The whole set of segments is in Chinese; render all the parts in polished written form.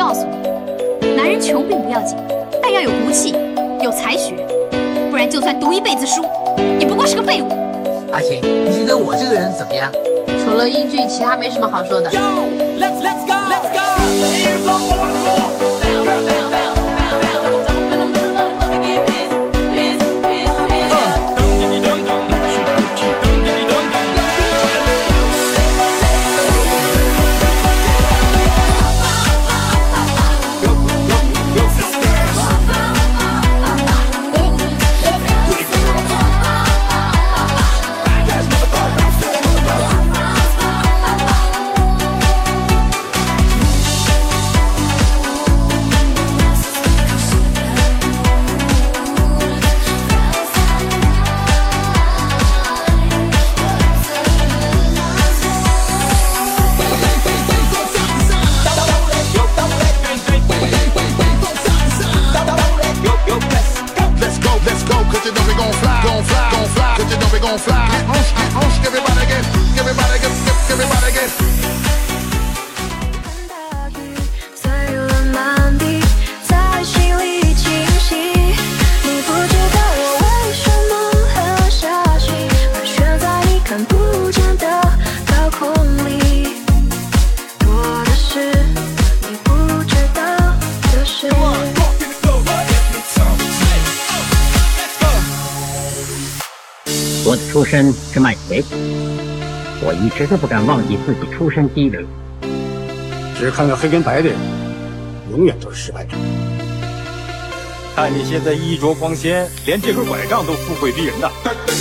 告诉你，男人穷并不要紧，但要有骨气，有才学，不然就算读一辈子书，也不过是个废物。 阿晴，你觉得我这个人怎么样？ 除了英俊，其他没什么好说的。 我的出身是卖水果，我一直都不敢忘记自己出身低微。 只看到黑跟白的人，永远都是失败者。 看你现在衣着光鲜，连这根拐杖都富贵逼人的。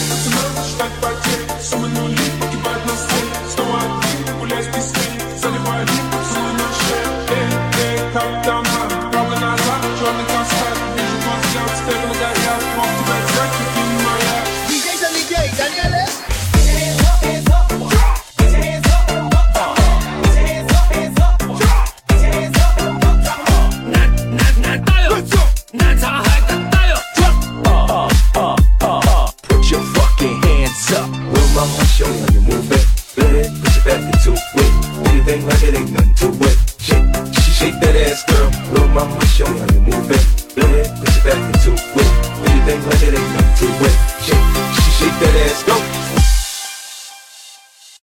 Show how you move it, let it push it back into it. Anything like it ain't nothing to it. Shake that ass, girl. Little mama, show how you move it, let it push it back into it. Anything like it ain't nothing to it. Shake that ass, go.